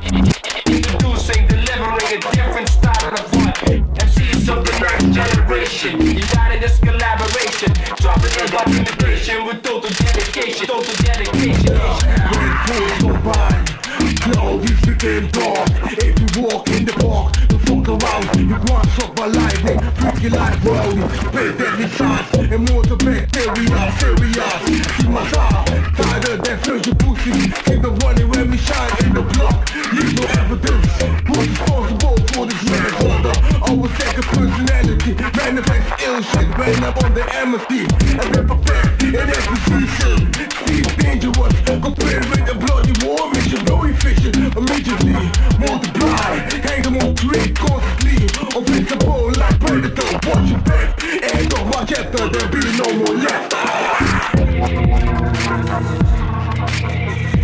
Introducing, delivering a different style of art. MCs of the next generation, united this collaboration, dropping in documentation with total dedication, total dedication. When fools go by, clouds became dark. If you walk in the park, you fuck around. You can't stop by lightning, freak your life round. Play deadly shots and motivate bacteria, serious. See my star, tighter than surgery pussy. Keep the running when we shine in the block. Leave no evidence. Who's responsible for this man's wonder? Always take a personality, manifest ill shit when I'm on the amnesty. And then prepare in every season. See dangerous, compared with the bloody war mission. No efficient, immediately multiply. Hang them on tree constantly. Invincible like predator, watch your back. End of my chapter, there'll be no more left.